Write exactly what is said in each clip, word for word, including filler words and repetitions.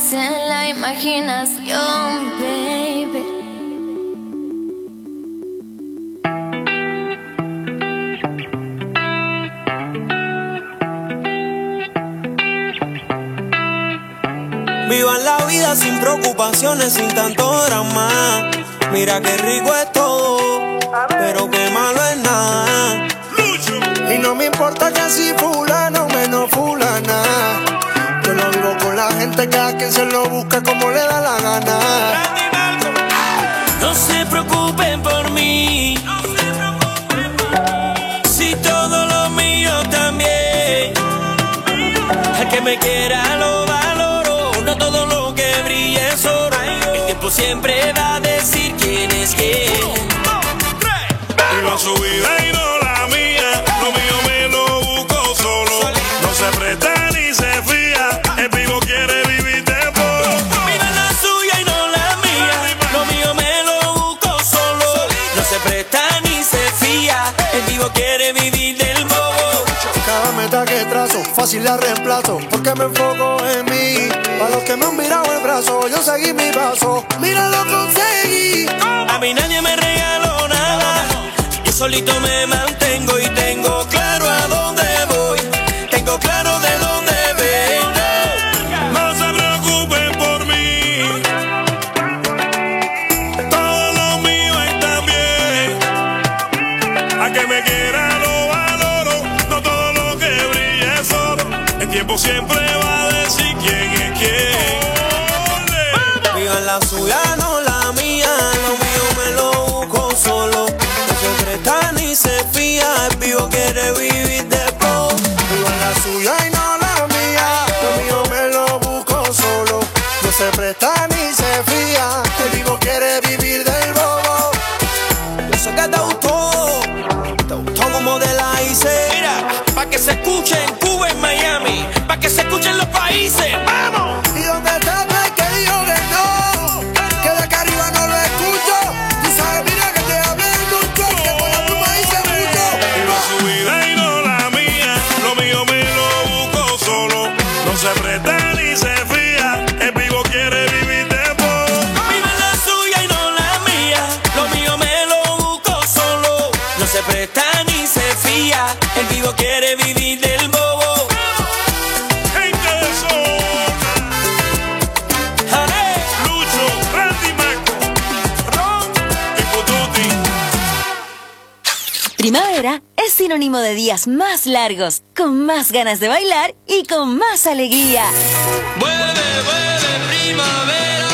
más en la imaginación, baby. Vivan la vida sin preocupaciones, sin tanto drama. Mira qué rico es todo, pero qué malo es nada. Y no me importa que si fulano o menos fulana. Yo lo vivo con la gente, cada quien se lo busca como le da la gana. No se preocupen por mí, si todo lo mío también. El que me quiera lo valoro, no todo lo que brilla es oro. El tiempo siempre va a decir quién es quién. Viva su vida y no la mía, lo mío me lo busco solo. No se presta ni se fía, el vivo quiere vivir de poco. Viva la suya y no la mía, lo mío me lo busco solo. No se presta ni se fía, el vivo quiere vivir del bobo. Cada meta que trazo, fácil la reemplazo, porque me enfoco en mí. Para los que me han mirado el brazo, yo seguí mi paso, mira lo conseguí. A mí nadie me regaló nada, yo solito me mantengo y tengo claro a dónde voy, tengo claro de dónde vengo. No se preocupen por mí, todo lo mío está bien. A que me quiera lo valoro, no todo lo que brilla es oro. El tiempo siempre va a decir quién es quién. Viva la suya, no la mía, lo mío me lo busco solo. No se presta ni se fía, el vivo quiere vivir de poco. Viva la suya y no la mía, lo mío me lo busco solo. No se presta ni se fía, el vivo quiere vivir del bobo. Eso que te gustó, te gustó como te la hice. Mira, pa' que se escuche en Cuba, en Miami, pa' que se escuchen los países, ¡vamos! ¿Y dónde está el que dijo que no? Que de acá arriba no lo escucho. Tú sabes, mira que te hablé mucho, que por la pluma hice mucho. Viva su vida y no la mía, lo mío me lo busco solo. No se presta ni se fía, el vivo quiere vivir de poco. Viva la suya y no la mía, lo mío me lo busco solo. No se presta ni se fía, el vivo quiere vivir del bobo. Gente de zona, ¡Ale! Lucho, Randy Marco, ¡Ron! y Pututi. Primavera es sinónimo de días más largos, con más ganas de bailar y con más alegría. ¡Vuelve, vuelve, primavera!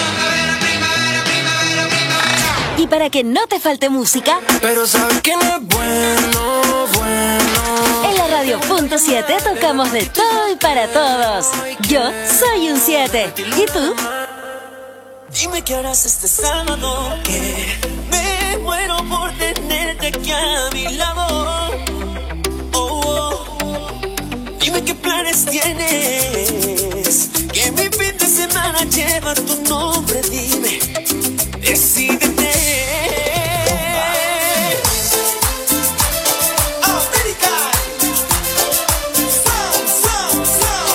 Y para que no te falte música, Pero sabes que no es bueno, bueno. en la radio punto siete tocamos de todo y para todos. Yo soy un siete. ¿Y tú? Dime qué harás este sábado, que me muero por tenerte aquí a mi lado. Oh, oh. Dime qué planes tienes, que mi fin de semana lleva tu nombre. Dime, decídete. América. Sound, sound,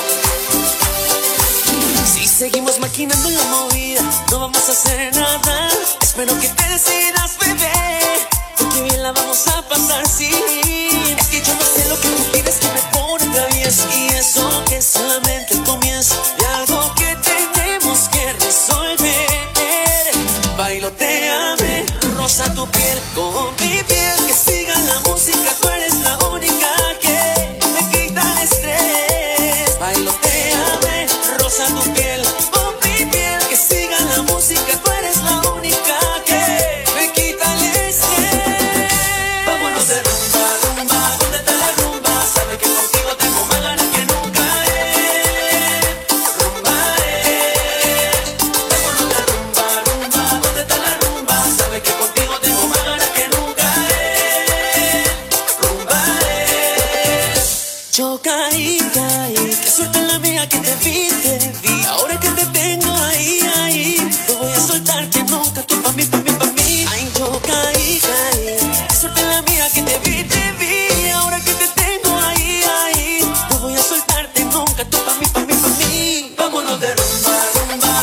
sound. Si seguimos maquinando la movida, no vamos a hacer nada. Espero que te decidas, bebé, porque bien la vamos a pasar, sí. Es que yo no sé lo que tú pides, que me pone travieso, y eso que solamente el comienzo de algo que tenemos que resolver. Bailoteame, rosa tu piel con mi piel, que siga la música, tú eres la única que me quita el estrés. Bailoteame, rosa tu piel con mi piel, que siga la música, tú eres la única que me quita el estrés. Vámonos de rumba, rumba, ¿dónde está la rumba? Sabe que contigo tengo más ganas que nunca, eh. Rumba, eh. Vámonos de rumba, rumba, ¿dónde está la rumba? Sabe que contigo tengo más ganas que nunca, eh. Rumba, eh. Yo caí, caí, qué suerte la mía que te vi, te vi. Ahora que te tengo ahí, ahí, no voy a soltarte nunca, tú pa' mí, pa' mí, pa' mí. Ay, yo caí, caí, qué suerte la mía que te vi, te vi. Ahora que te tengo ahí, ahí, no voy a soltarte nunca, tú pa' mí, pa' mí, pa' mí. Vámonos de rumba, rumba,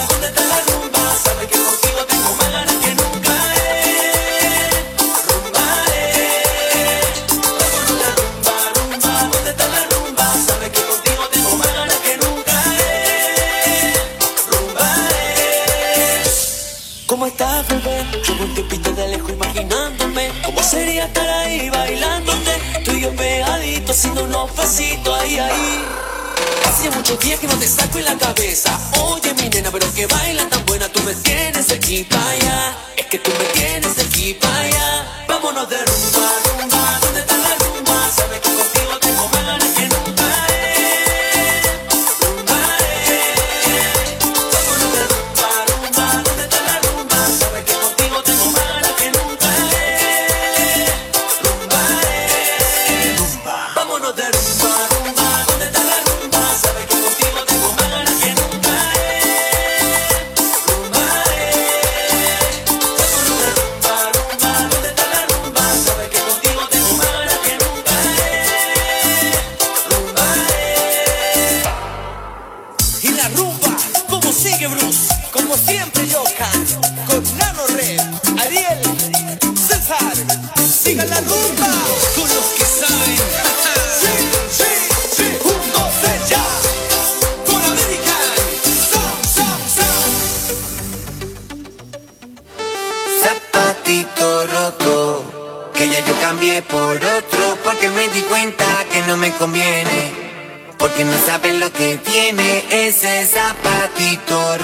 gustaría estar ahí bailándote, tú y yo pegaditos haciendo unos pasitos ahí, ahí. Hace muchos días que no te saco en la cabeza. Oye mi nena, pero que baila tan buena, tú me tienes de aquí para allá. Es que tú me tienes de aquí para allá. Vámonos de rumba, rumba, ¿dónde está la rumba? Sabes que contigo tengo más ganas que nunca, eh. Rumba, eh. Vámonos de rumba, rumba, ¿dónde está la rumba? Sabes que contigo tengo más ganas que nunca, eh. Rumba, eh. Rumba. Vámonos de rumba, rumba, ¿dónde está la rumba? Sabes que contigo tengo más ganas que nunca, eh. Rumba, eh. Vámonos de rumba, rumba, ¿dónde está la rumba? Sabes que contigo tengo más ganas que nunca, eh. Rumba, eh. Y la rumba, ¿cómo sigue, Bruce? Como siempre, Johan, con Nano Red, Ariel, César. Sigan la rumba con los que saben. Sí, sí, sí. Un, dos, tres, ya. Con American. Stop, stop, stop. Zapatito roto, que ya yo cambié por otro, porque me di cuenta que no me conviene, porque no sabes lo que tiene ese zapatito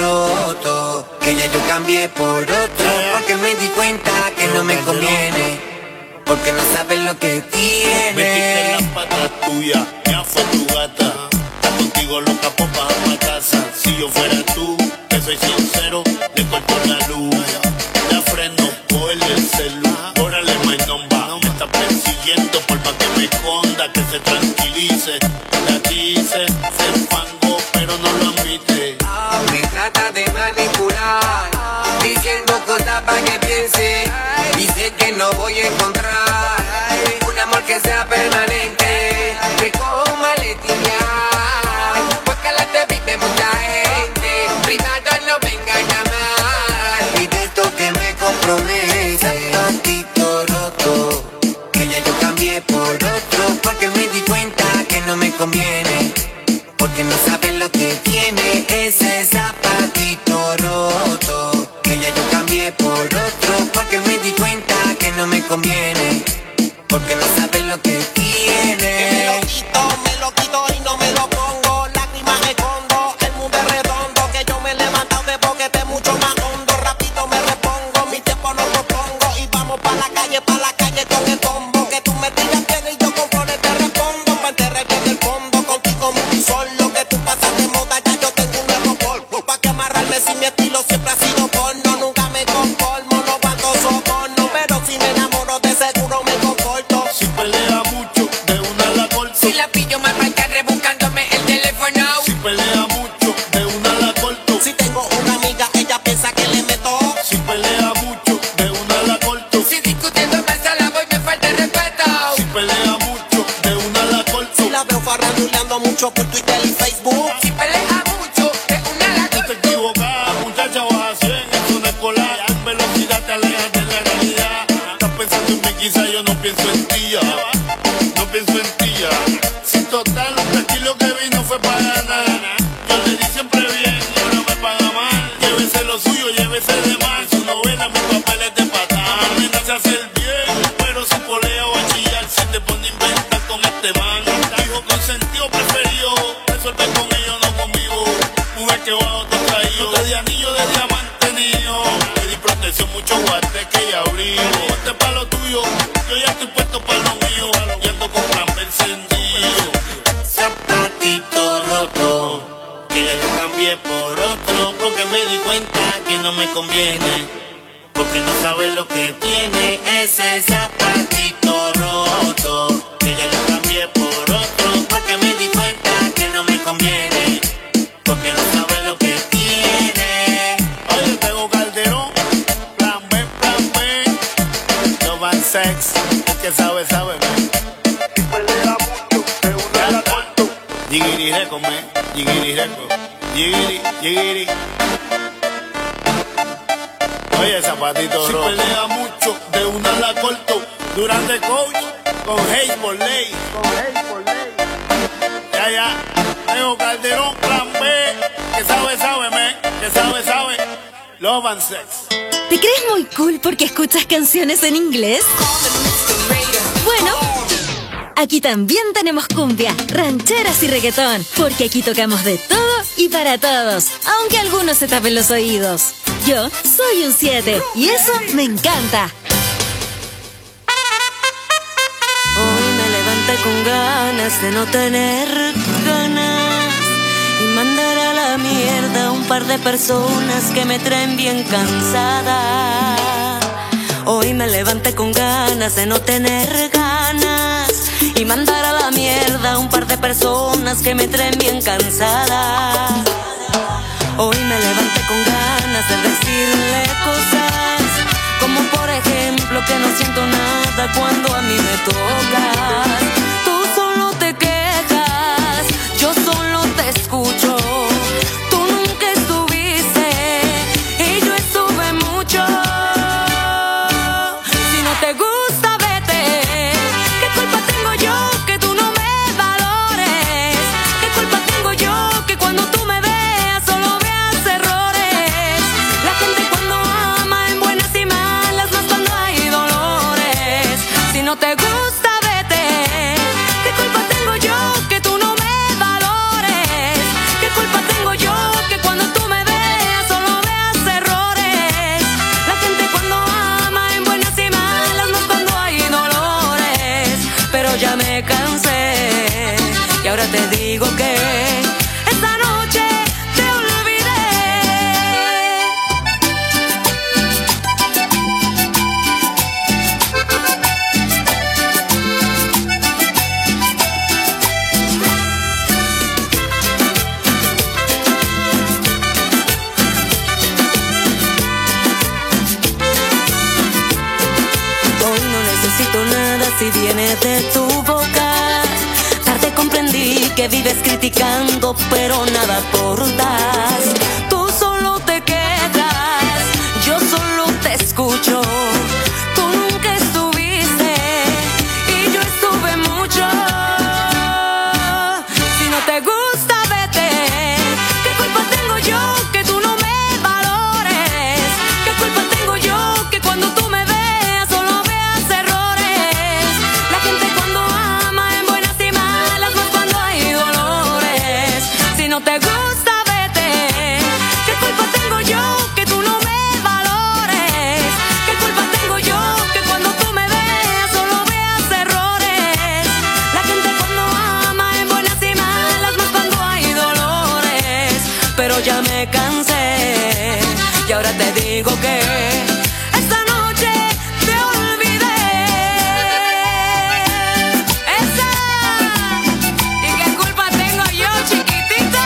roto, que ya yo cambié por otro, porque me di cuenta que no me conviene, porque no sabes lo que tiene. Metiste las patas tuyas, ya fue tu gata. Está contigo loca por bajar a casa. Si yo fuera tú, que soy sincero, le corto la luz. La freno por el celu. Órale, my number. Me está persiguiendo por más que me esconda, que se tranquilice. La dice, se enfango, pero no lo admite. Me trata de manipular, diciendo cosas para que piense, dice que no voy a encontrar un amor que sea permanente, que con maletina, porque la te viste mucha gente, privado no venga a llamar, y de esto que me compromete, zapatito roto, que ya yo cambié por otro, porque me di cuenta que no me conviene, porque no sabes lo que tiene ese zapatito roto, que ya yo cambié por otro, porque me di cuenta que no me conviene, porque no sabes lo que tiene. Que me lo quito, me lo quito y no me lo pongo. Lágrimas escondo, el mundo es redondo. Que yo me he levantado de boquete mucho más hondo. Rápido me repongo, mi tiempo no lo pongo. Y vamos pa' la calle, pa' la calle con el combo. Que tú me tiras bien y yo con flores te respondo. Pa' enterrar en el fondo, contigo muy solo. Que tú pasas de moda, ya yo tengo un nuevo polvo. Pa' que amarrarme si mi estilo siempre ha sido porno. Nunca me conformo, no guardo soborno. Pero si me enamoro de seguro me conforto. Si pelea mucho, de una la corto. Si la pillo mal va a estar rebuscándome el teléfono. Si pelea mucho, de una la corto. Si tengo una amiga, ella piensa que le meto. Si pelea mucho, de una la corto. Si discutiendo en casa la voy me falta el respeto. Si pelea mucho, de una la corto. Si la veo farranduleando mucho por Twitter y Facebook. Si pelea mucho, de una la Tú te equivocas, muchacha, vas a cien en una escolar. En velocidad te alejas de la realidad. Estás pensando en mí, quizá yo no pienso en ti ya. No pienso en ti ya. Si total, tranquilo que vino fue para ganar. Yo le di siempre bien y ahora me paga mal. Llévese lo suyo, llévese de mal. Su novela, mis papeles de patán. Nena se hace el bien, pero si polea o a chillar, si te pone a inventar con este man. Hijo consentido preferido, resuelve con ellos, no conmigo. Mujer que va a otro traído, te di anillo de diamante niño. Te di protección, mucho guante que ya abrigo. Ponte pa' lo tuyo, yo ya estoy puesto pa' lo mío. Y ando con plan encendido. zapatito roto, Que ya yo cambié por otro, porque me di cuenta que no me conviene. porque no sabes lo que tiene ese zapatito roto, que ya lo cambié por otro, porque me di cuenta que no me conviene, porque no sabes lo que tiene. Oye, tengo Calderón, plan B, plan B. No van sex, el que sabe, sabe. Si pelea mucho, de una la corto. Yigiri reco, me, yigiri reco. Yigiri, yigiri. Oye, zapatito rojo. Si pelea mucho, de una la corto. Durante coach, con hate por ley. Con hate por ley. Ya, ya. Tengo Calderón, plan B. Que sabe, sabe, me. Que sabe, sabe. Love and sex. ¿Te crees muy cool porque escuchas canciones en inglés? Bueno, aquí también tenemos cumbia, rancheras y reggaetón, porque aquí tocamos de todo y para todos, aunque algunos se tapen los oídos. Yo soy un siete y eso me encanta. Hoy me levanté con ganas de no tener ganas y mandar a la mierda a un par de personas que me traen bien cansada. Hoy me levanté con ganas de no tener ganas y mandar a la mierda a un par de personas que me traen bien cansada. Hoy me levanté con ganas de decirle cosas como por ejemplo que no siento nada cuando a mí me tocas. Tú solo te quejas, yo solo te escucho. Tú nunca estuviste y yo estuve mucho. Si no te gusta, vete. ¿Qué culpa tengo yo que tú no me valores? ¿Qué culpa tengo yo que cuando tú me veas solo veas errores? La gente cuando ama en buenas y malas, más cuando hay dolores. Si no te gusta, vete. ¿Qué culpa tengo yo que tú no me valores? ¿Qué culpa tengo yo que cuando tú me veas solo veas errores? La gente cuando ama en buenas y malas, más cuando hay dolores. Pero ya me cansé y ahora te digo que esta noche te olvidé. Hoy no necesito nada si viene de tu boca. Tarde comprendí que vives criticando, pero nada aportas. Tú solo te quedas, yo solo te escucho. Tú nunca estuviste y yo estuve mucho. Si no te gusta, vete. ¿Qué culpa tengo yo que tú no me valores? ¿Qué culpa tengo yo que cuando tú me veas solo veas errores? La gente cuando ama en buenas y malas, más cuando hay dolores. Si no te gusta, vete. ¿Qué culpa tengo yo que tú no me valores? ¿Qué culpa tengo yo que cuando tú me veas solo veas errores? La gente cuando ama en buenas y malas, más cuando hay dolores. Pero ya me cansé y ahora te digo que esta noche te olvidé. Esa. ¿Y qué culpa tengo yo, chiquitita?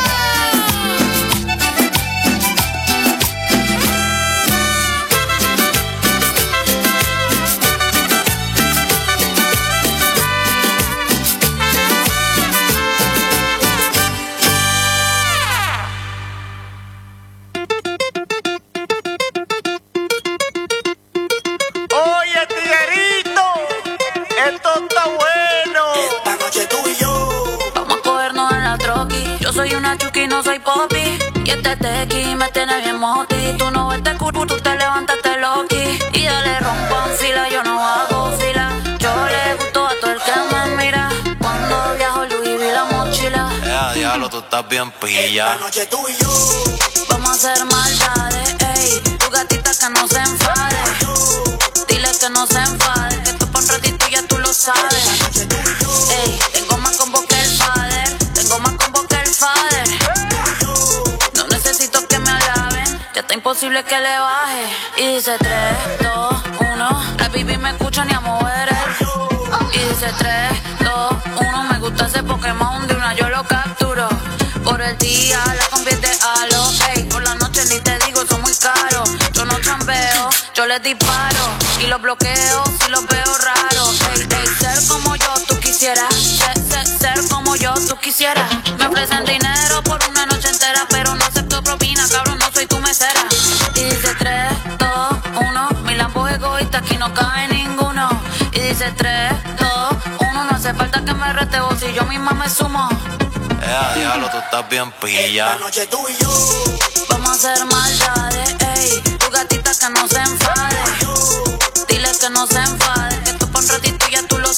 Oye, tiguerito, esto está bueno. Esta noche tú y yo. Vamos a cogernos en la troqui. Yo soy una chuki, no soy popi. Y este tequi me tiene bien moti. Tú no ves este culo, tú te levantaste loqui. Y dale rompan fila, yo no hago fila. Yo le gusto a todo el que me mira. Cuando viajo Louis vi la mochila. Ya, diablo, tú estás bien pilla. Esta noche tú y yo. Vamos a hacer maldades, ey. Tu gatita que no se enfade. Dile que no se enfade. Que esto pa' un ratito ya tú lo sabes. Ey, tengo más combo que el father. Tengo más combo que el father. No necesito que me alaben. Ya está imposible que le baje. Y dice tres, dos, uno. La baby me escucha ni a mover el. Y dice tres, dos, uno. Me gusta ese Pokémon de una yo lo capturo. Por el día la convierte a lo. Ey, por la noche ni te digo, son muy caros. Yo no chambeo, yo les disparo. Y los bloqueo si los veo raros. Ey, ey, ser como yo tú quisieras. Ser, ser, ser como yo tú quisieras. Me ofrecen dinero por una noche entera, pero no acepto propina, cabrón, no soy tu mesera. Y dice tres, dos, uno. Mi Lambo es egoísta, aquí no cabe ninguno. Y dice tres, dos, uno. No hace falta que me rete vos si yo misma me sumo. Ya, diablo, tú estás bien pilla. Esta noche tú y yo. Vamos a hacer maldades, ey. Tu gatita que no se enfade. Dile que no se enfade. Que esto pa' un ratito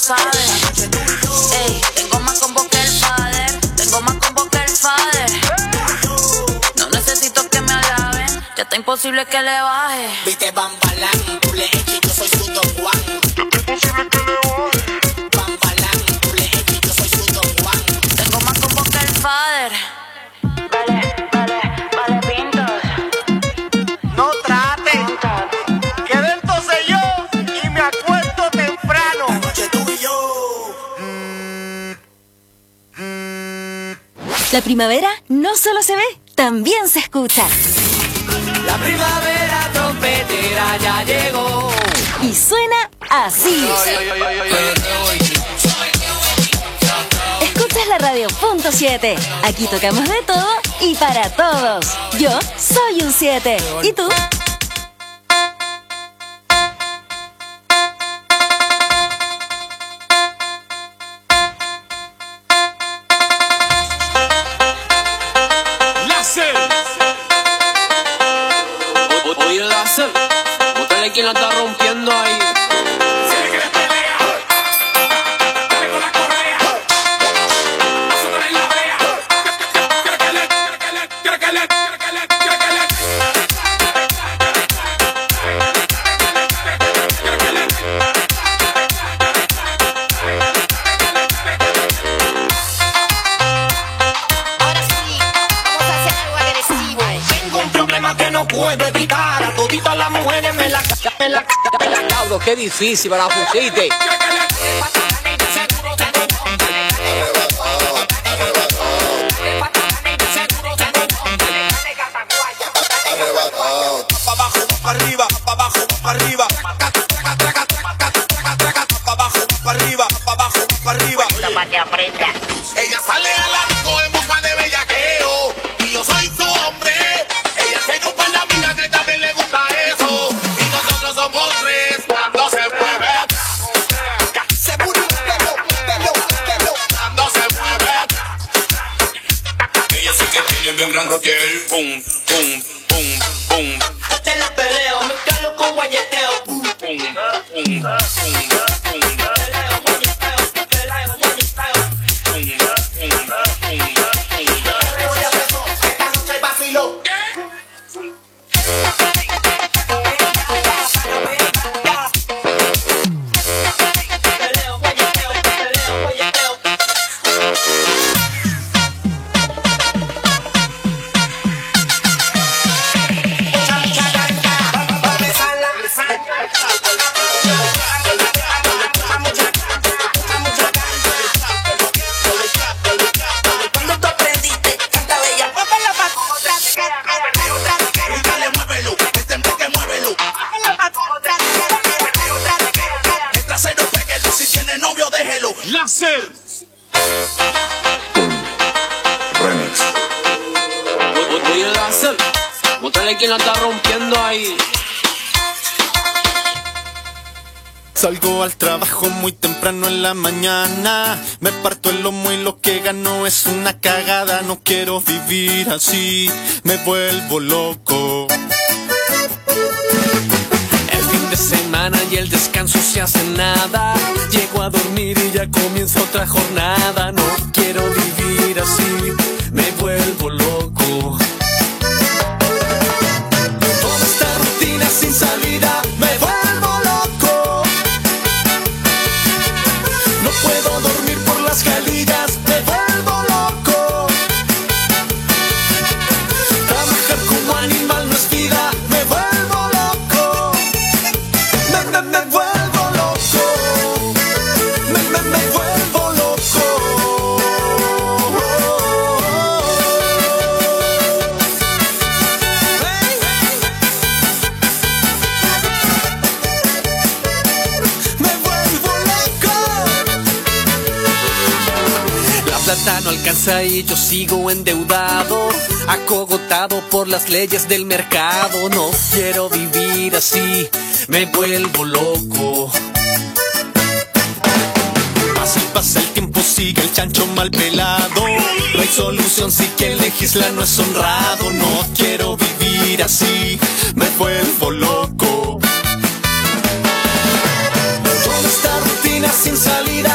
sabes. Ey, tengo más combo que el father, tengo más combo que el father. No necesito que me alaben, ya está imposible que le baje. Viste Bambalán, doble X, yo soy su Don Juan. Ya está imposible que le baje. Bambalán, doble X, yo soy su Don Juan. Tengo más combo que el father. Vale, vale, vale, pintos. No trate, que dentro soy yo y me acuesto temprano. Anoche tú y yo. La primavera no solo se ve, también se escucha. La primavera trompetera ya llegó. Y suena así. Escuchas la radio punto siete. Aquí tocamos de todo y para todos. Yo soy un siete. ¿Y tú? Oye, láser, bótale quien la está rompiendo ahí. Puedo evitar a toditas las mujeres me la me la me la cabro, qué difícil para pusiste. Pa abajo, pa arriba, pa abajo, pa arriba. Pa abajo, pa arriba, pa abajo, pa arriba. Para que aprenda. Ella sale a la disco en busca de bellaqueo y yo soy su hombre. Ella se chupa en la vida que también le gusta eso y nosotros somos tres cuando se mueve. Seguro pelo, pelo, pelo cuando se mueve. Ella sí que tiene bien gran roquel. Pum, pum, pum, pum. Te la peleo, me calo con guayeteo. Pum, pum, pum, pum. Láser. Remix. Oye, láser, bótale quien la está rompiendo ahí. Salgo al trabajo muy temprano en la mañana. Me parto el lomo y lo que gano es una cagada. No quiero vivir así, me vuelvo loco. El fin de semana y el descanso se hace nada. Llego a dormir y ya comienza otra jornada. No quiero vivir así, me vuelvo loco. Toda esta rutina sin salida, me vuelvo loco. No puedo dormir por las calillas, me vuelvo loco. Trabajar como animal no es vida, me vuelvo loco. Me, me, me vuelvo loco. Me, me, me vuelvo loco. Me vuelvo loco. La plata no alcanza y yo sigo endeudado, acogotado por las leyes del mercado. No quiero vivir así, me vuelvo loco. Así pasa el tiempo, sigue el chancho mal pelado. No hay solución si quien legisla no es honrado. No quiero vivir así, me vuelvo loco. Toda esta rutina sin salida,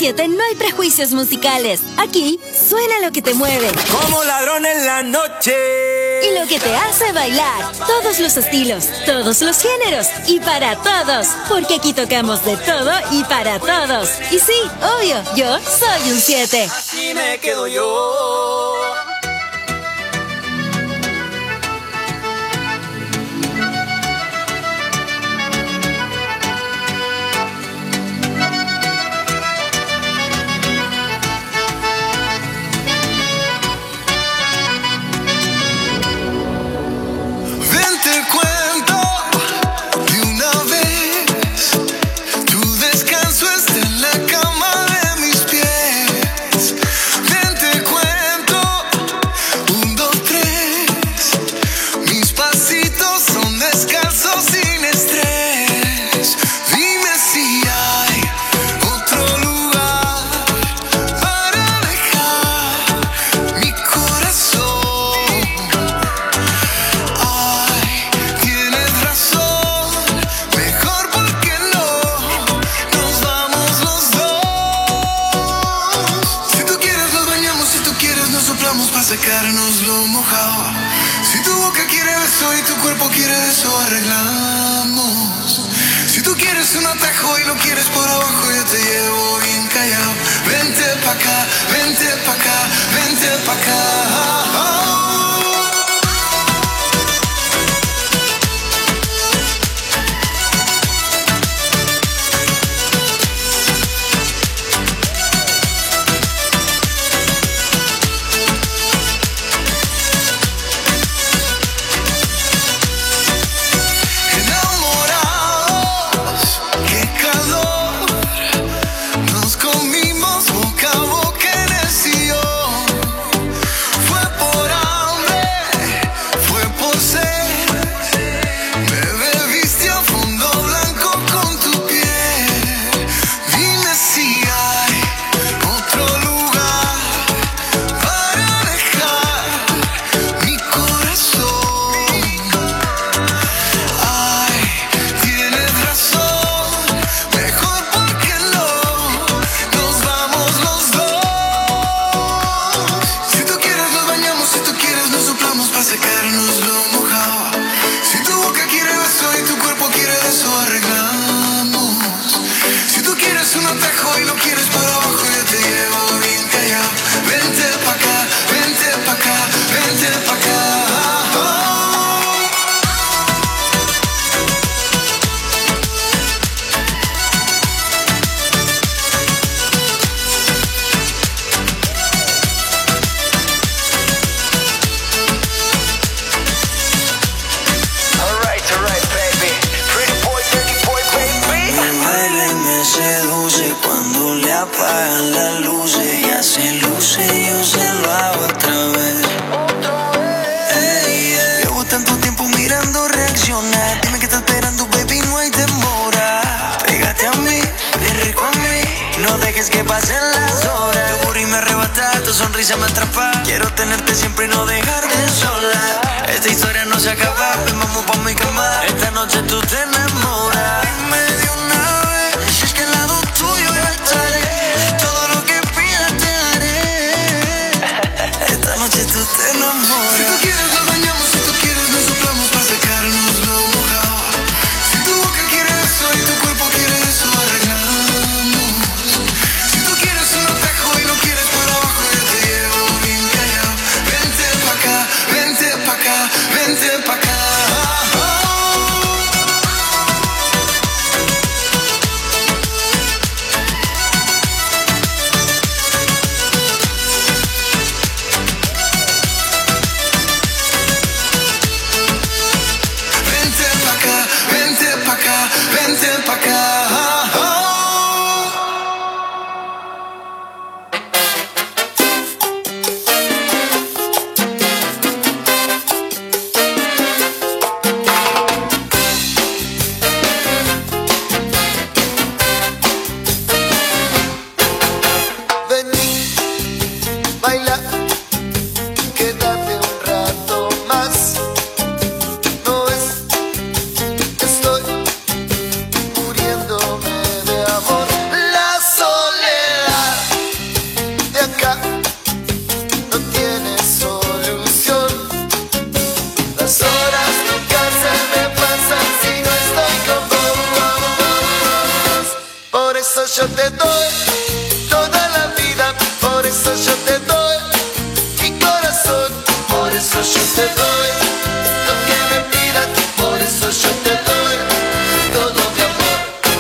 siete no hay prejuicios musicales. Aquí suena lo que te mueve. Como ladrón en la noche. Y lo que te hace bailar. Todos los estilos, todos los géneros y para todos. Porque aquí tocamos de todo y para todos. Y sí, obvio, yo soy un siete. Así me quedo yo. Secarnos lo mojado. Si tu boca quiere beso y tu cuerpo quiere eso, arreglamos. Si tú quieres un atajo y lo quieres por abajo, yo te llevo bien callado. Vente pa' acá, vente pa' acá, vente pa' acá. Sonrisa me atrapa, quiero tenerte siempre y no dejarte sola. Esta historia no se acaba, ven vamos pa' mi cama. Esta noche tú te enamoras. Dime de una vez, si es que al lado tuyo yo estaré. Todo lo que pidas te daré. Esta noche tú te enamoras. Si tú quieres nos bañamos, si tú quieres nos soplamos pa' secarnos lo mojado. Si tu boca quiere eso y tu cuerpo quiere eso, arreglamos. Si tú quieres un atajo y lo quieres por abajo, vente pa' acá, vente pa' acá. Vente pa' acá, vente pa' acá, vente pa' acá. Estoy muriéndome de amor. La soledad te doy lo que me pidas, por eso yo te doy todo mi amor.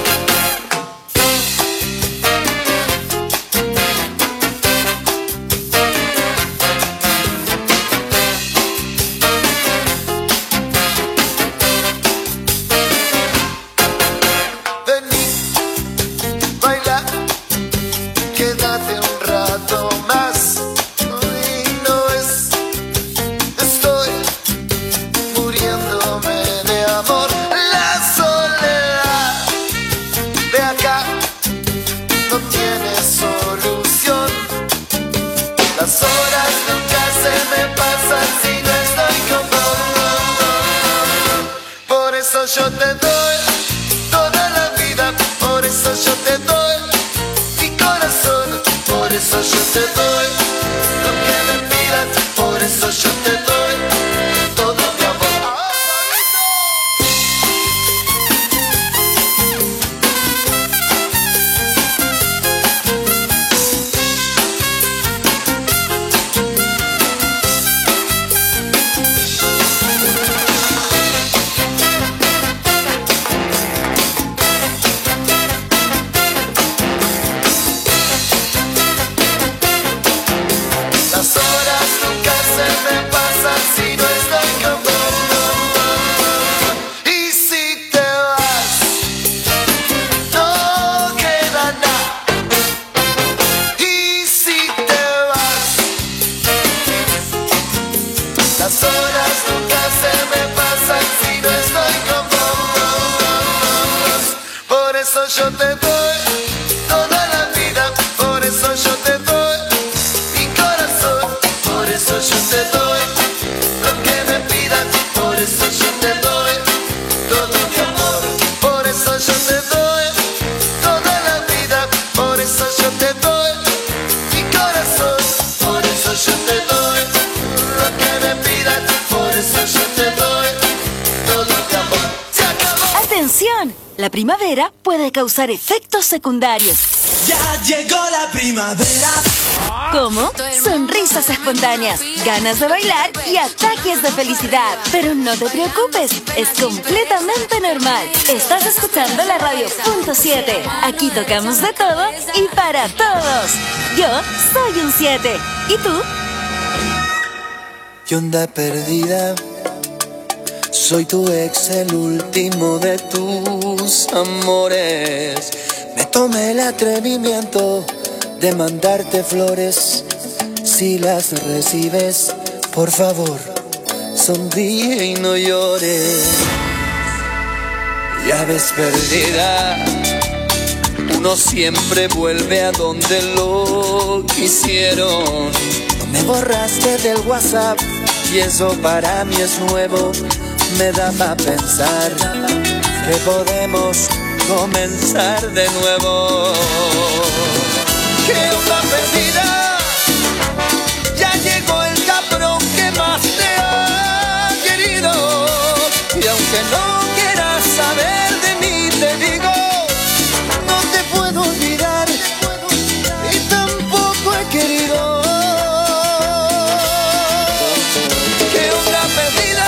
Vení, baila, quédate un rato más. Hoy no es, estoy muriéndome de amor. La soledad de acá no tiene solución. Las horas nunca se me pasan si no estoy con vos. Por eso yo te doy toda la vida, por eso yo te doy mi corazón, por eso yo te doy lo que me pidas, por eso yo te doy todo mi amor. Las horas nunca se me pasan si no estoy con vos. Y si te vas, no queda nada. Y si te vas, las horas nunca se me pasan si no estoy con vos. Por eso yo te doy toda la vida, por eso yo te doy mi corazón, por eso yo te doy lo que me pidas, por eso yo te doy todo mi amor, por eso yo te doy toda la vida, por eso yo te doy mi corazón, por eso yo te doy lo que me pidas, por eso yo te doy todo mi amor. ¡Se acabó! ¡Atención! La primavera puede causar efectos secundarios. Ya llegó la primavera. Como sonrisas espontáneas, ganas de bailar y ataques de felicidad. Pero no te preocupes, es completamente normal. Estás escuchando la radio punto siete. Aquí tocamos de todo y para todos. Yo soy un siete. ¿Y tú? ¿Qué onda perdida? Soy tu ex, el último de tus amores. Me tomé el atrevimiento de mandarte flores. Si las recibes, por favor, sonríe y no llores. Ya ves perdida, uno siempre vuelve a donde lo quisieron. No me borraste del WhatsApp y eso para mí es nuevo. Me da pa' pensar que podemos comenzar de nuevo. ¿Qué onda perdida? Ya llegó el cabrón que más te ha querido. Y aunque no quieras saber de mí, te digo, no te puedo olvidar y tampoco he querido. ¿Qué onda perdida?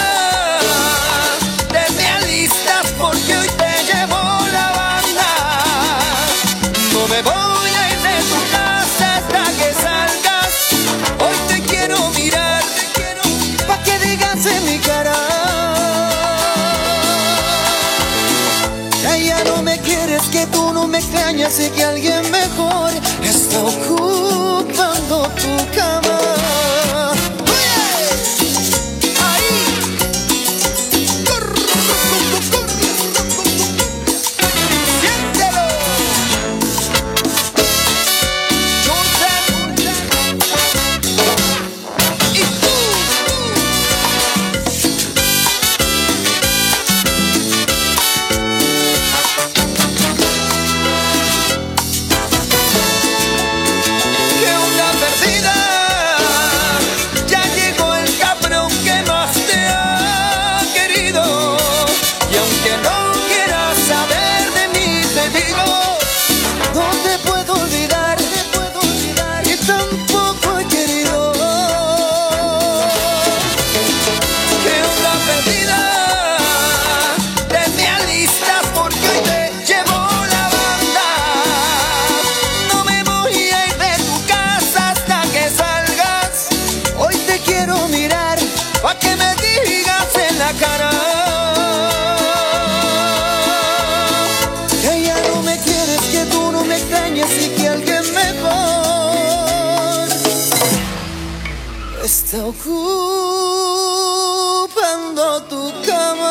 Te alistas porque hoy te llevo la banda. No me voy a ir de tu casa hasta que salgas. Hoy te quiero mirar, pa' que digas en mi cara. Ya, ya no me quieres, que tú no me extrañas y que alguien mejor está ocupando tu cama. está ocupando tu cama.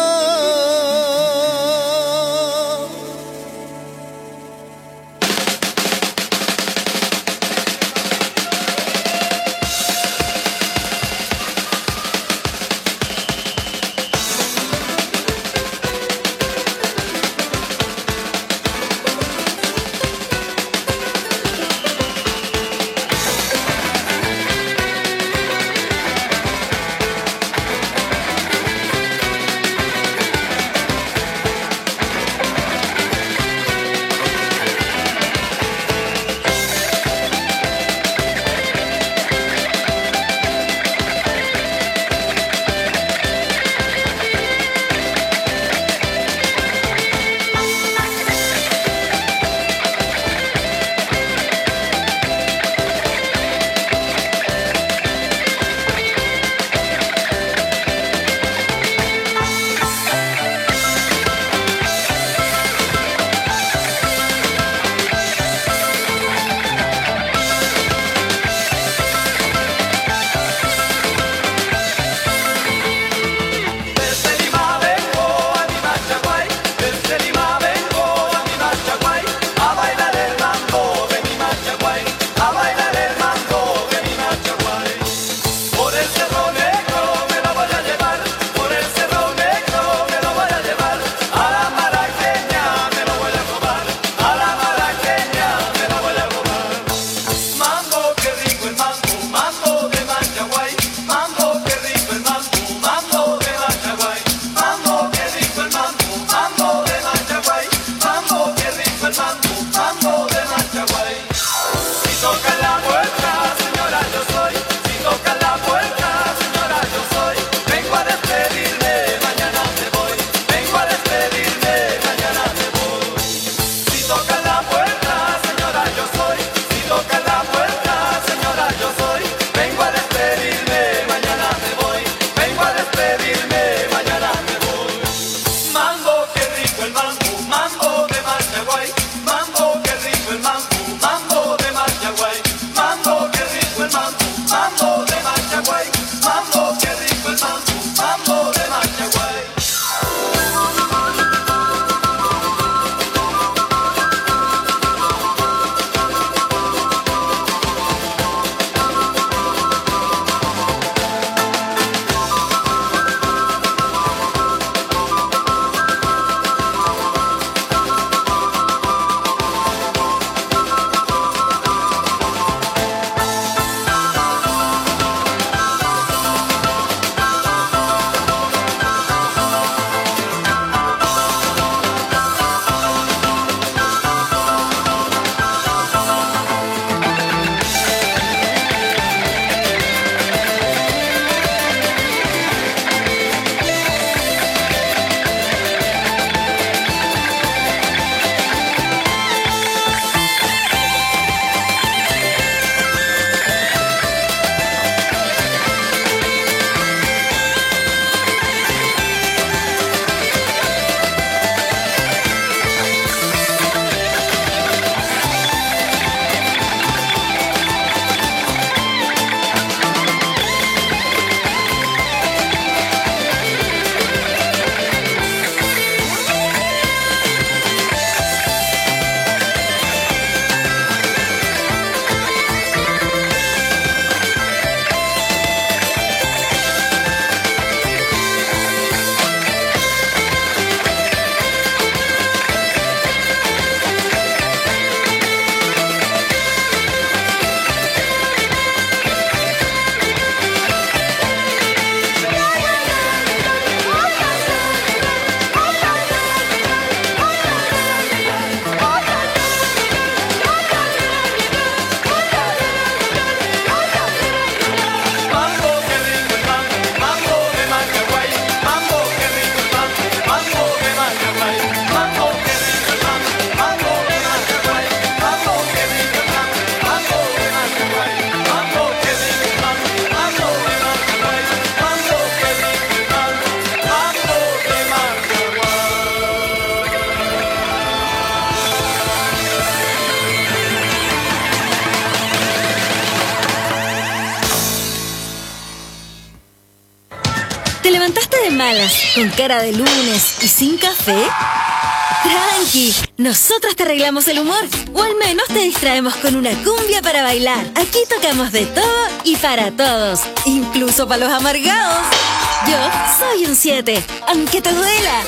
levantaste de malas, con cara de lunes y sin café? Tranqui, nosotros te arreglamos el humor, o al menos te distraemos con una cumbia para bailar. Aquí tocamos de todo y para todos, incluso para los amargados. Yo soy un siete, aunque te duela.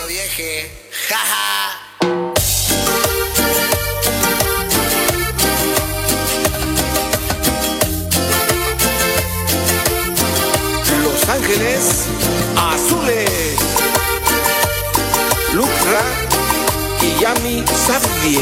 Los Ángeles Azules, Lucra y Yami Xavier.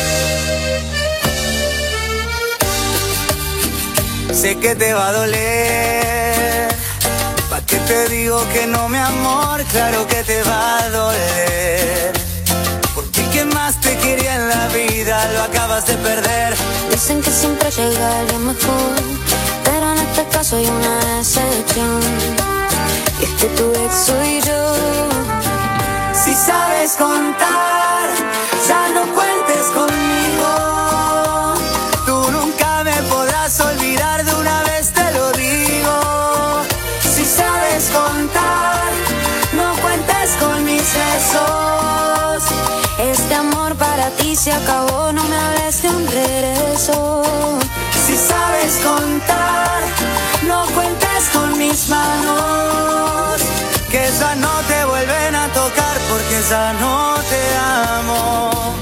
Sé que te va a doler, ¿pa' qué te digo que no, mi amor? Claro que te va a doler, porque el que más te quería en la vida lo acabas de perder. Dicen que siempre llega alguien mejor, pero en este caso hay una excepción, y es que tu ex soy yo. Si sabes contar, ya no cuentes conmigo. Tú nunca me podrás olvidar, de una vez te lo digo. Si sabes contar, no cuentes con mis besos. Este amor para ti se acabó, no me hables de un regreso. Si sabes contar, no cuentes con mis manos, que ya no te vuelven a tocar porque ya no te amo.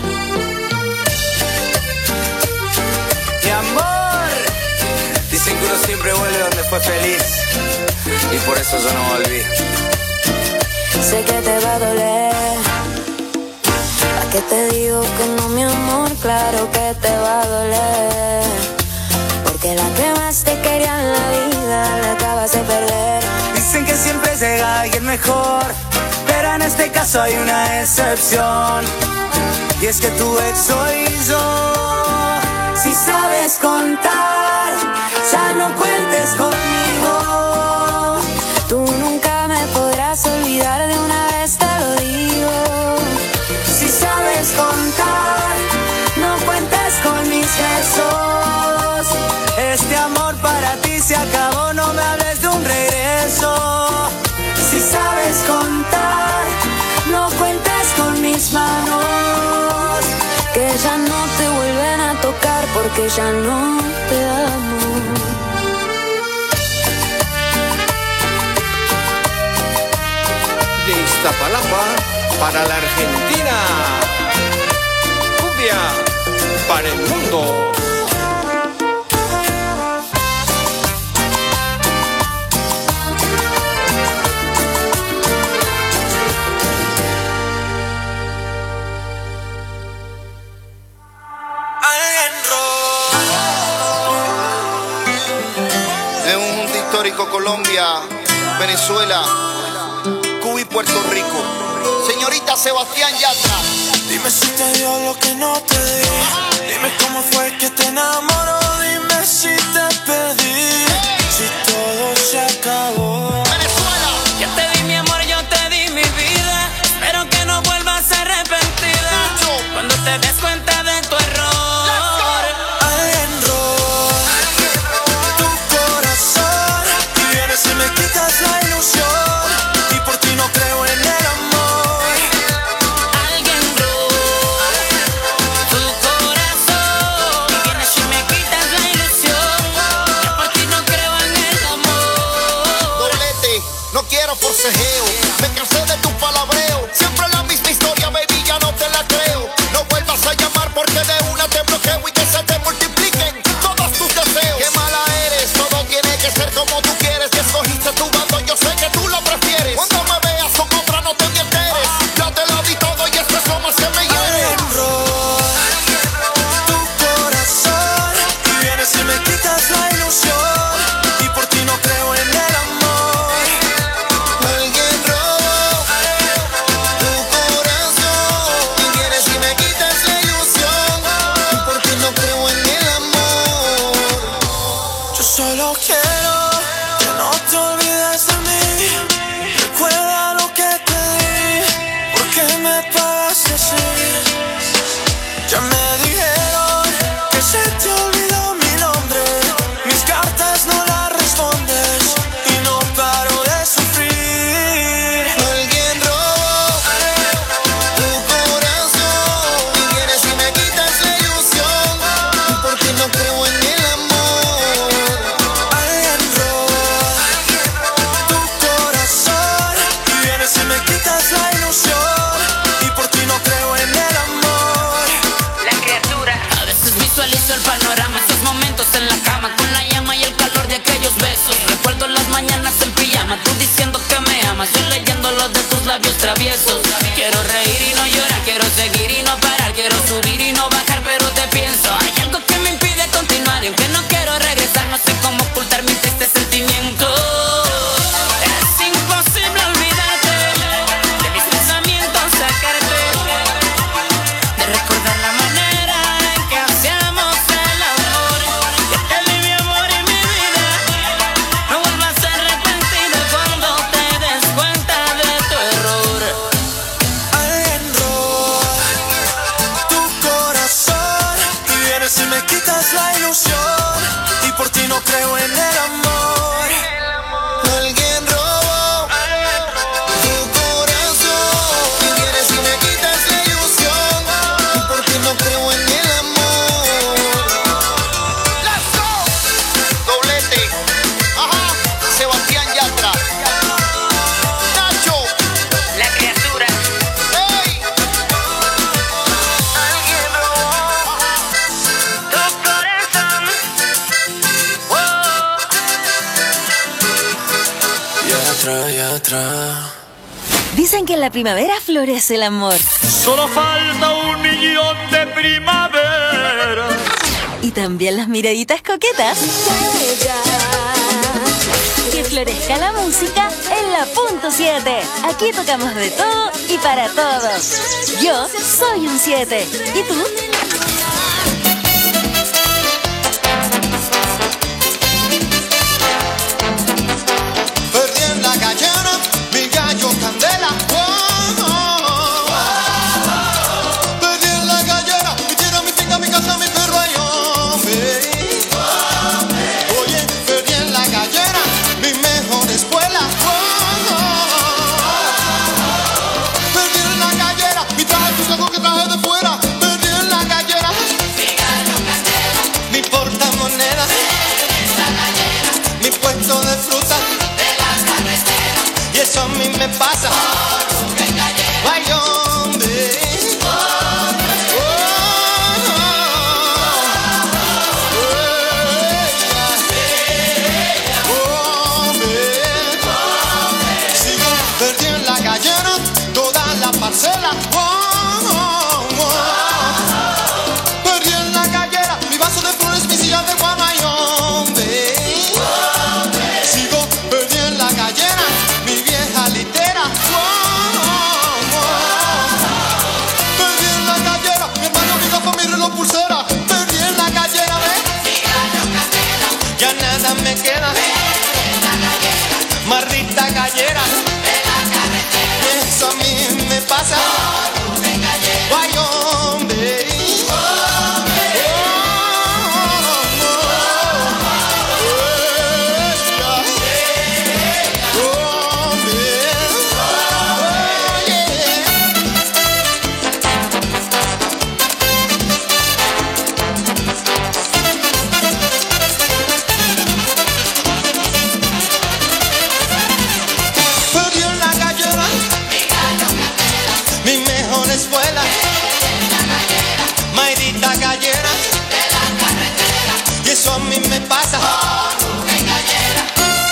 Mi amor, dicen que uno siempre vuelve donde fue feliz, y por eso yo no volví. Sé que te va a doler, ¿pa' qué te digo que no, mi amor? Claro que te va a doler, porque la que más te quería en la vida la acabas de perder. Dicen que siempre llega alguien mejor, pero en este caso hay una excepción, y es que tu ex soy yo. Si sabes contar, ya no cuentes conmigo. Tú nunca me podrás olvidar, de una vez te lo digo. Si sabes contar, no cuentes con mis besos. Este amor para ti se acabó, no me hables de un regreso. Si sabes contar, no cuentes con mis manos, que ya no te vuelven a tocar porque ya no te amo. De Iztapalapa para la Argentina, cumbia para el mundo. Es un junto histórico Colombia, Venezuela, Cuba y Puerto Rico. Señorita Sebastián Yatra. Dime si te dio lo que no te di. Dime cómo fue que te enamoró. Dime si te pedí. Si todo se acabó. Venezuela. Yo te di mi amor, yo te di mi vida. Espero que no vuelvas arrepentida cuando te des cuenta de tu error. Si me quitas la ilusión y por ti no creo en el amor. Alguien robó tu corazón y vienes y me quitas la ilusión, que por ti no creo en el amor. Doblete, no quiero forcejeo, me cansé de tu palabreo. Siempre la misma historia, baby, ya no te la creo. No vuelvas a llamar porque de una te bloqueo y que se te multipliquen todos tus deseos. Qué mala eres, todo tiene que ser como tú quieres. Escogiste tu bando, yo sé que tú lo prefieres. Cuando me veas con otra no te enteres. Ya te lo di todo y esto es lo más que me hiere. Alguien robó tu corazón y vienes y me quitas la ilusión y por ti no creo en el amor. Alguien robó tu corazón y vienes y me quitas la ilusión y por ti no creo en el amor. Yo solo quiero que no te olvides atrás y atrás. Dicen que en la primavera florece el amor. Solo falta un millón de primavera. Y también las miraditas coquetas. Que florezca la música en la punto siete. Aquí tocamos de todo y para todos. Yo soy un siete. ¿Y tú? Perdí en la gallera mi gallo candela. Oh, oh, oh. Perdí en la gallera mi tierra, mi finca, mi casa, mi perro y hombre. Oye, perdí en la gallera mi mejor escuela. Oh, oh. Perdí en la gallera mi traje, mi saco que traje de fuera. Perdí en la gallera mi gallo candela, mi portamoneda, mi puesto de fruta. Y eso a mí me pasa por un gallera. Ay, hombre. Oh, oh, oh, hombre. Sigo perdido en la gallera, toda la parcela. Oh, oh, oh. Perdí en la gallera mi vaso de flores, mi silla de guama. Ay, hombre. Sigo perdido en la gallera mi vieja litera. Oh, oh, oh. Perdí en la gallera mi hermano, mi gafa, mi reloj, pulsera. Perdí en la gallera, ¿ves? Mi gallo candela. Ya nada me queda. Perdí en la gallera. Marrita gallera de la carretera. Eso a mí me pasa por un gallera. Ay, hombre. Perdí en la gallera mi gallo candela, mi mejor escuela. Mayrita gallera de la carretera. Y eso a mí me pasa por un gallera.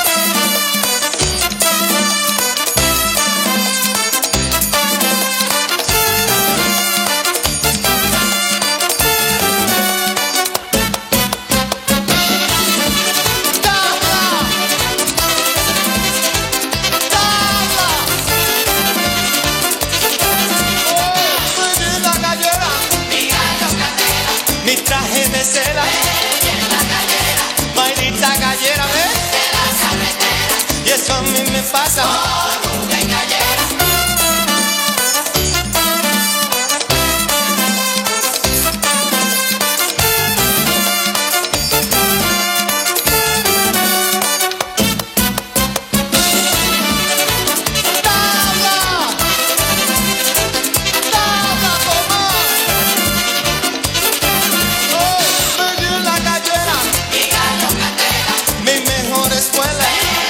Perdí en la gallera mi gallo candela, mi traje de seda. En la gallera, Mayrita gallera, ¿ves? De la carretera. Y eso a mí me pasa por un gallera. Perdí en la gallera mi gallo candela, mi mejor escuela.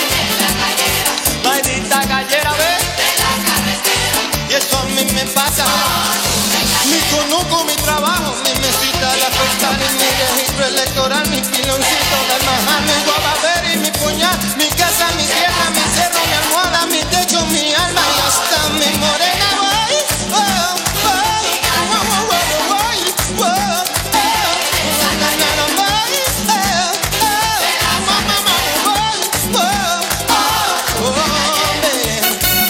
Mayrita gallera, ¿ves? De la carretera. Y eso a mí me pasa. Mi conuco, mi trabajo, mi mesita, la postal y mi registro electoral, mi piloncito de majar, mi guavavera y mi puñal, mi casa, mi tierra, mi cerro, mi almohada, mi techo, mi alma y hasta mi morena. Voy, oh, oh, oh, oh, oh, oh, oh, oh. Na, na, na, voy, oh, oh, ma, ma, ma, voy, oh, oh, oh, hombre.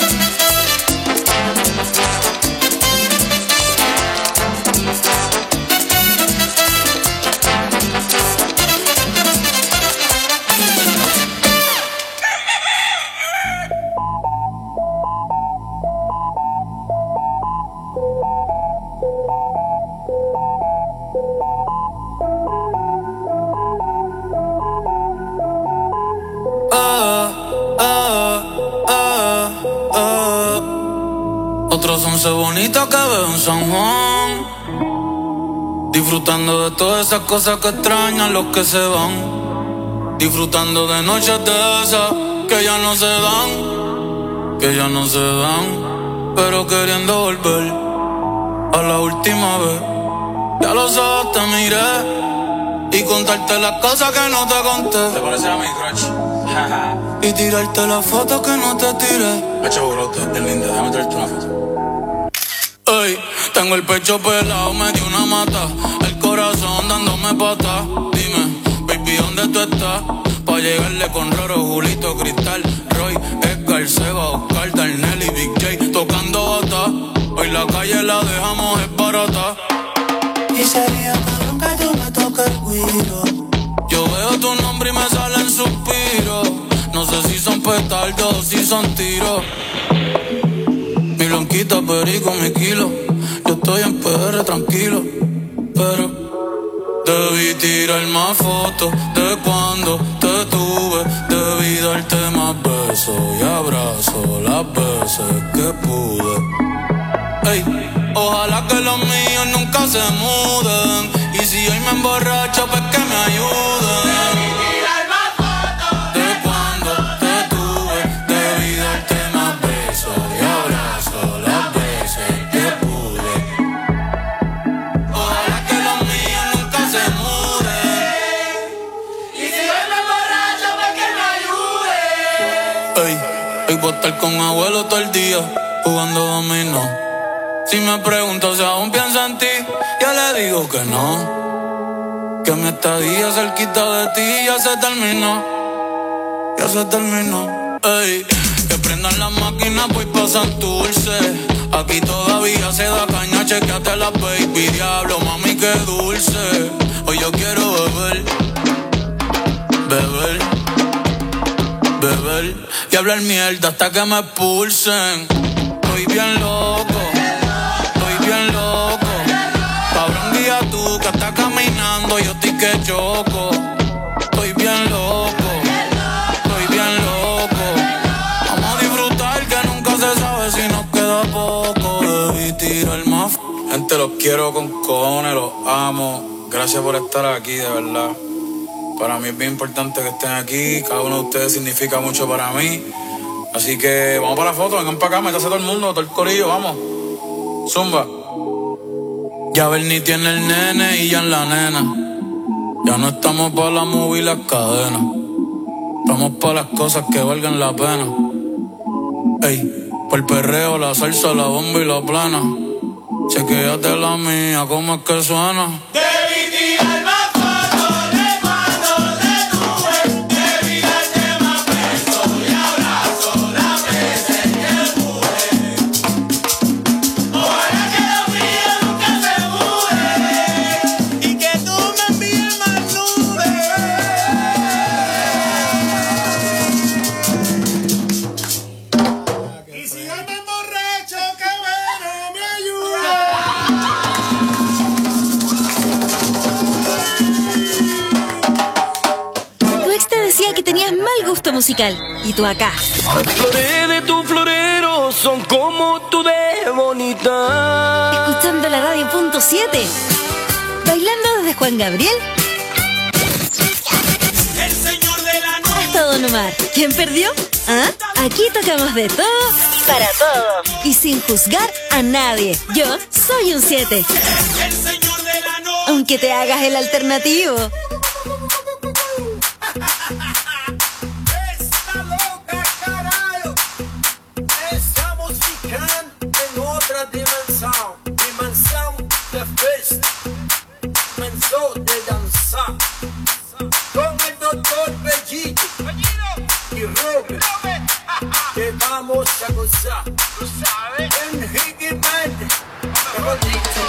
Ah, ah, ah, ah. Otros once bonitos que veo en San Juan, disfrutando de todas esas cosas que extrañan los que se van, disfrutando de noches de esas que ya no se dan, que ya no se dan, pero queriendo volver a la última vez. Ya los ojos te miré y contarte las cosas que no te conté. Te parece a mi crush. Y tirarte la foto que no te tiré. Pecho brote, es linda, déjame traerte una foto. Ey, tengo el pecho pelado, me dio una mata. El corazón dándome pata. Dime, baby, ¿dónde tú estás? Pa' llegarle con Roro, Julito, Cristal, Roy, Edgar, Seba, Oscar, Darnell y Big J tocando bata. Hoy la calle la dejamos es barata. Y sería cabrón que tú me toques el guiro. Yo veo tu nombre y me salen suspiros. No sé si son petardos o si son tiros. Mi blanquita, perico, mi kilo. Yo estoy en P R tranquilo, pero debí tirar más fotos de cuando te tuve. Debí darte más besos y abrazos las veces que pude. Ey, ojalá que los míos nunca se muden. Y si hoy me emborracho, pues que me ayuden. Voy a estar con abuelo todo el día jugando dominó. Si me pregunto si aún pienso en ti, yo le digo que no. Que mi estadía cerquita de ti ya se terminó. Ya se terminó. Ey, que prendan las máquinas pues pasan dulce. Aquí todavía se da caña, chequeate la baby. Diablo, mami, qué dulce. Hoy yo quiero beber, beber, beber y hablar mierda hasta que me expulsen. Estoy bien loco, estoy bien loco. Cabrón, guía tú que estás caminando, yo estoy que choco. Estoy bien loco, estoy bien loco. Vamos a disfrutar que nunca se sabe si nos queda poco. Debí tirar más. Gente, los quiero con cojones, los amo. Gracias por estar aquí, de verdad. Para mí es bien importante que estén aquí. Cada uno de ustedes significa mucho para mí. Así que vamos para la foto, vengan para acá, métase todo el mundo, todo el corillo, vamos. Zumba. Ya Bernie tiene el nene y ya en la nena. Ya no estamos para la movie y las cadenas. Estamos para las cosas que valgan la pena. Ey, por el perreo, la salsa, la bomba y la plana. Chequéate la mía, cómo es que suena. Debí tirar más. Que tenías mal gusto musical. Y tú acá. Las flores de tu florero son como tú de bonita. Escuchando la radio punto siete. Bailando desde Juan Gabriel El señor de la noche hasta Don Omar. ¿Quién perdió? ¿Ah? Aquí tocamos de todo para todos. Y sin juzgar a nadie. Yo soy un siete. El señor de la noche. Aunque te hagas el alternativo. Vamos a gozar, tú sabes, en Hickey Man, qué bonito,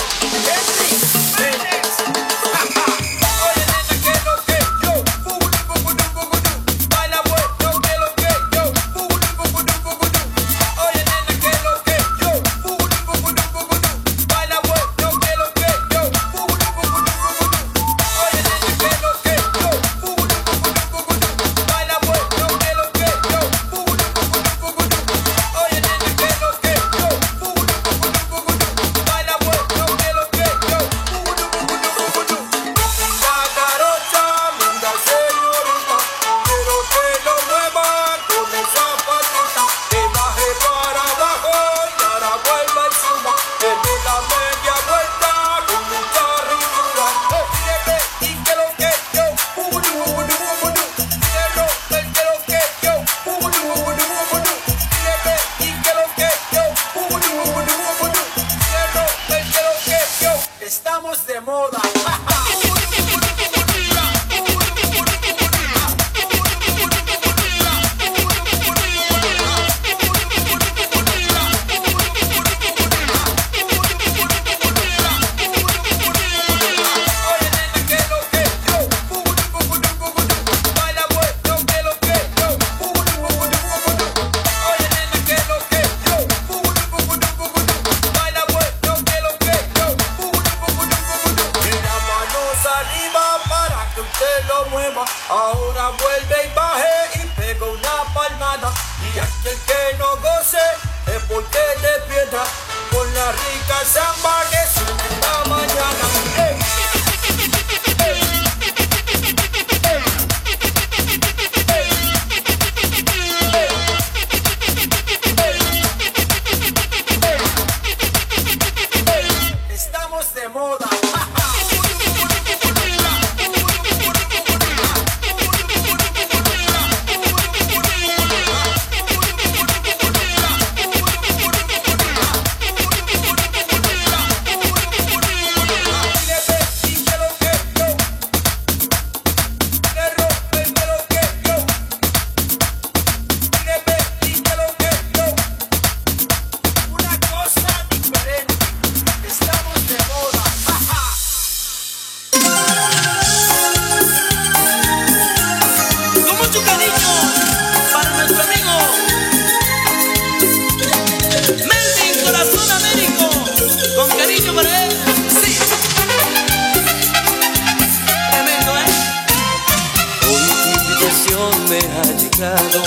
oye nena, que lo que yo, bugudú, bugudú, bugudú, baila bueno, que lo que yo, bugudú, bugudú, bugudú, oye nena, que lo que yo, bugudú, bugudú, bugudú, baila bueno, que lo que yo, bugudú, bugudú, bugudú, oye nena, que lo que yo, bugudú, bugudú, bugudú, baila bueno, que lo que yo, bugudú, bugudú, bugudú. Oye, nena, que lo que yo, bugudú, bugudú, bugudú, baila bueno, que lo la rica se amanece en la mañana. Ey. Estamos de moda. Me ha llegado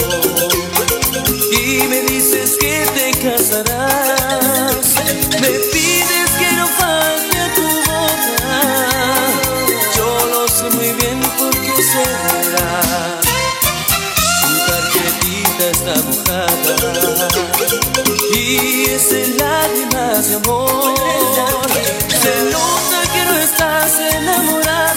y me dices que te casarás, me pides que no falte a tu boda. Yo lo sé muy bien por qué será. Tu tarjetita está mojada y es en lágrimas de amor. Se nota que no estás enamorada.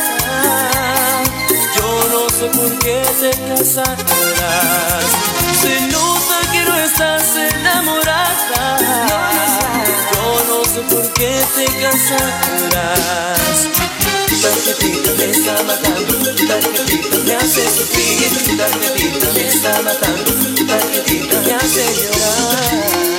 Yo no sé por qué te casarás. Se nota que no estás enamorada. Yo no sé por qué te casarás. Tu tarjetita me está matando. Tu tarjetita me hace sufrir. Tu tarjetita me está matando. Tu tarjetita me hace llorar.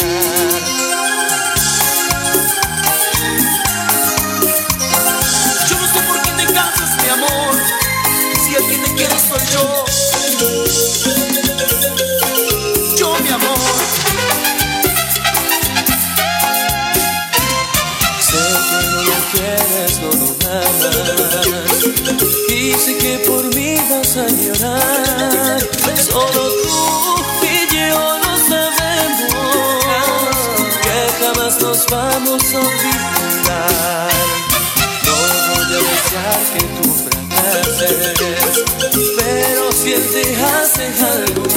Yo no sé por qué te casas, mi amor. Si el que te quiere soy yo. Yo, mi amor. Sé que no lo quieres, no lo amas. Y sé que por mí vas a llorar. Solo tú y yo lo sabemos, que jamás nos vamos a olvidar. No voy a desear que tú fracases, pero si él te hace algo